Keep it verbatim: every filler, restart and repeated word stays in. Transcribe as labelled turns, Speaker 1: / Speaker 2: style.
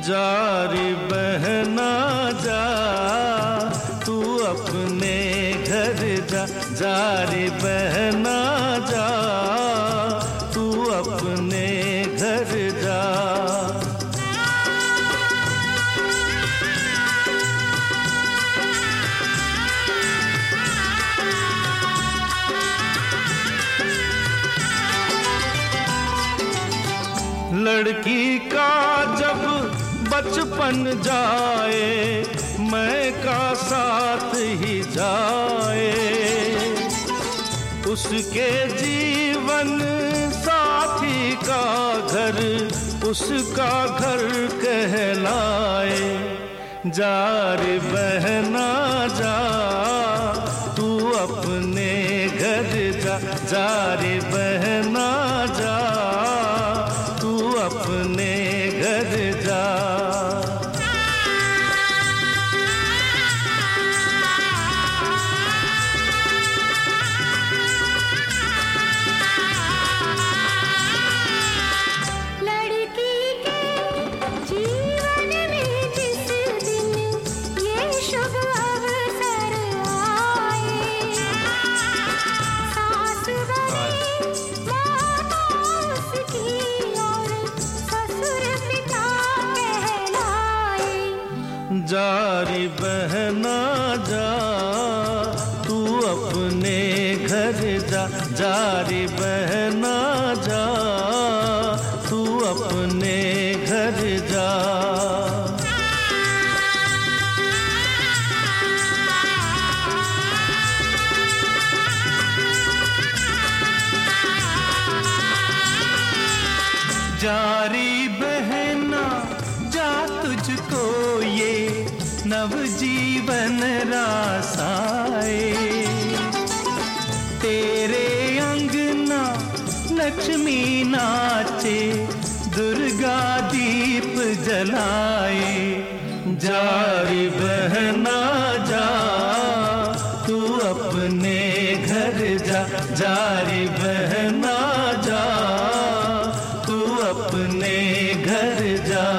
Speaker 1: जा रे बहना जा, तू अपने घर जा। जा रे बहना जा, तू अपने घर जा। लड़की का जब बचपन जाए, मैं का साथ ही जाए। उसके जीवन साथी का घर उसका घर कहलाए। जा रे बहना जा, तू अपने घर जा। जा रे बहना जा, तू अपने घर जा। जा रे बहना जा, तू अपने घर जा। जा रे बहना जा, तू अपने घर जा।
Speaker 2: जा रे बहना जा, तुझको ये नवजीवन रासाए। तेरे अंगना लक्ष्मी नाचे, दुर्गा दीप जलाए।
Speaker 1: जा रे बहना जा, तू अपने घर जा। जा रे बहना जा, तू अपने घर जा।